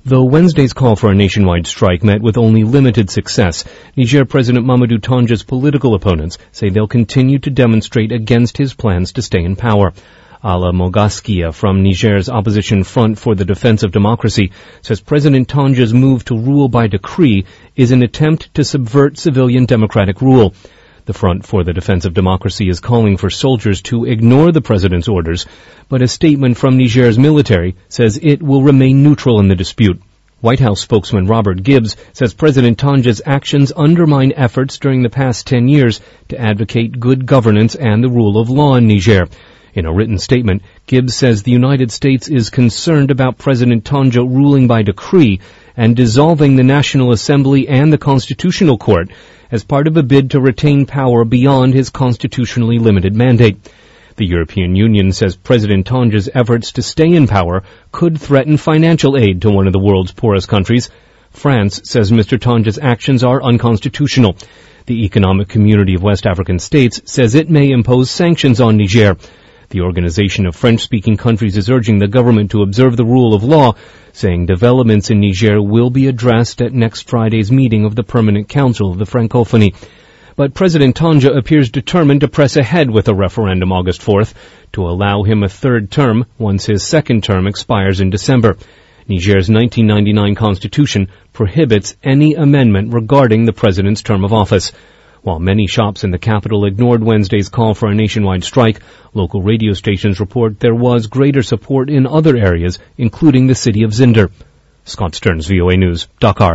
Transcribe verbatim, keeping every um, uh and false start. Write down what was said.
Though Wednesday's call for a nationwide strike met with only limited success, Niger President Mamadou Tanja's political opponents say they'll continue to demonstrate against his plans to stay in power. Ala Mogaskia from Niger's opposition Front for the Defense of Democracy says President Tanja's move to rule by decree is an attempt to subvert civilian democratic rule. The Front for the Defense of Democracy is calling for soldiers to ignore the president's orders, but a statement from Niger's military says it will remain neutral in the dispute. White House spokesman Robert Gibbs says President Tanja's actions undermine efforts during the past ten years to advocate good governance and the rule of law in Niger. In a written statement, Gibbs says the United States is concerned about President Tanja ruling by decree and dissolving the National Assembly and the Constitutional Court as part of a bid to retain power beyond his constitutionally limited mandate. The European Union says President Tanja's efforts to stay in power could threaten financial aid to one of the world's poorest countries. France says Mister Tanja's actions are unconstitutional. The Economic Community of West African States says it may impose sanctions on Niger. The Organization of French-Speaking Countries is urging the government to observe the rule of law, saying developments in Niger will be addressed at next Friday's meeting of the Permanent Council of the Francophonie. But President Tanja appears determined to press ahead with a referendum August fourth to allow him a third term once his second term expires in December. Niger's nineteen ninety-nine constitution prohibits any amendment regarding the president's term of office. While many shops in the capital ignored Wednesday's call for a nationwide strike, local radio stations report there was greater support in other areas, including the city of Zinder. Scott Stearns, V O A News, Dakar.